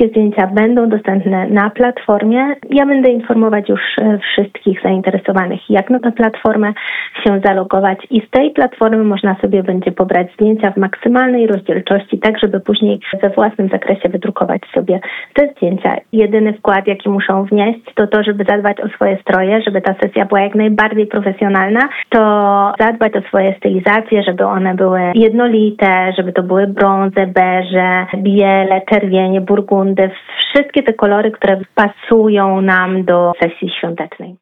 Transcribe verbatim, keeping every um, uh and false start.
wszystkie zdjęcia będą dostępne na platformie. Ja będę informować już wszystkich zainteresowanych, jak na tę platformę się zalogować i z tej platformy można sobie będzie pobrać zdjęcia w maksymalnej rozdzielczości, tak żeby później we własnym zakresie wydrukować sobie te zdjęcia. Jedyny wkład, jaki muszą wnieść, to to, żeby zadbać o swoje stroje, żeby ta sesja była jak najbardziej profesjonalna, to zadbać o swoje stylizacje, żeby one były jednolite, żeby to były brązy, beże, biele, czerwienie, burgundy, wszystkie te kolory, które pasują nam do sesji świątecznej.